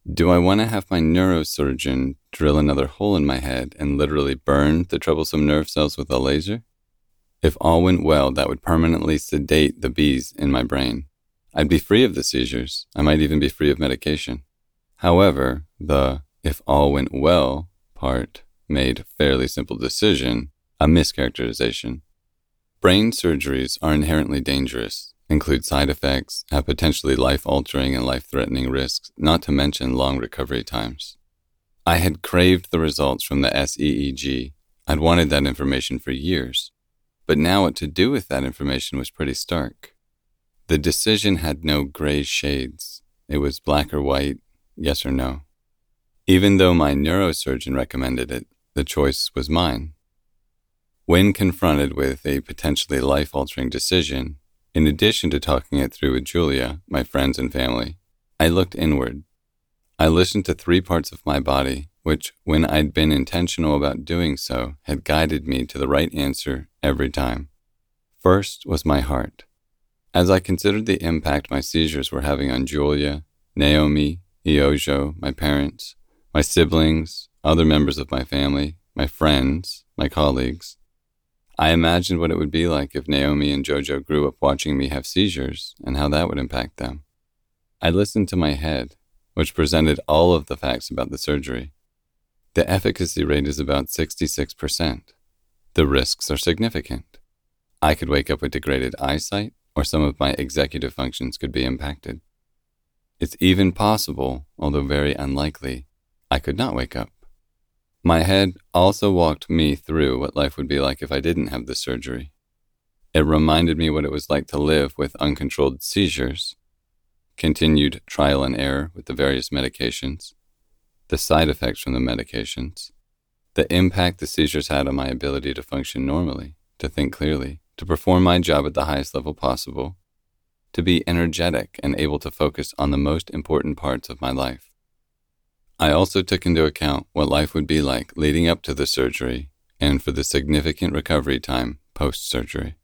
Do I want to have my neurosurgeon drill another hole in my head and literally burn the troublesome nerve cells with a laser? If all went well, that would permanently sedate the bees in my brain. I'd be free of the seizures. I might even be free of medication. However, the "if all went well" part made a fairly simple decision a mischaracterization. Brain surgeries are inherently dangerous, include side effects, have potentially life-altering and life-threatening risks, not to mention long recovery times. I had craved the results from the SEEG. I'd wanted that information for years. But now what to do with that information was pretty stark. The decision had no gray shades. It was black or white, yes or no. Even though my neurosurgeon recommended it, the choice was mine. When confronted with a potentially life-altering decision, in addition to talking it through with Julia, my friends and family, I looked inward. I listened to 3 parts of my body, which, when I'd been intentional about doing so, had guided me to the right answer every time. First was my heart. As I considered the impact my seizures were having on Julia, Naomi, Iojo, my parents, my siblings, other members of my family, my friends, my colleagues, I imagined what it would be like if Naomi and Jojo grew up watching me have seizures and how that would impact them. I listened to my head, which presented all of the facts about the surgery. The efficacy rate is about 66%. The risks are significant. I could wake up with degraded eyesight, or some of my executive functions could be impacted. It's even possible, although very unlikely, I could not wake up. My head also walked me through what life would be like if I didn't have the surgery. It reminded me what it was like to live with uncontrolled seizures, continued trial and error with the various medications, the side effects from the medications, the impact the seizures had on my ability to function normally, to think clearly, to perform my job at the highest level possible, to be energetic and able to focus on the most important parts of my life. I also took into account what life would be like leading up to the surgery and for the significant recovery time post-surgery.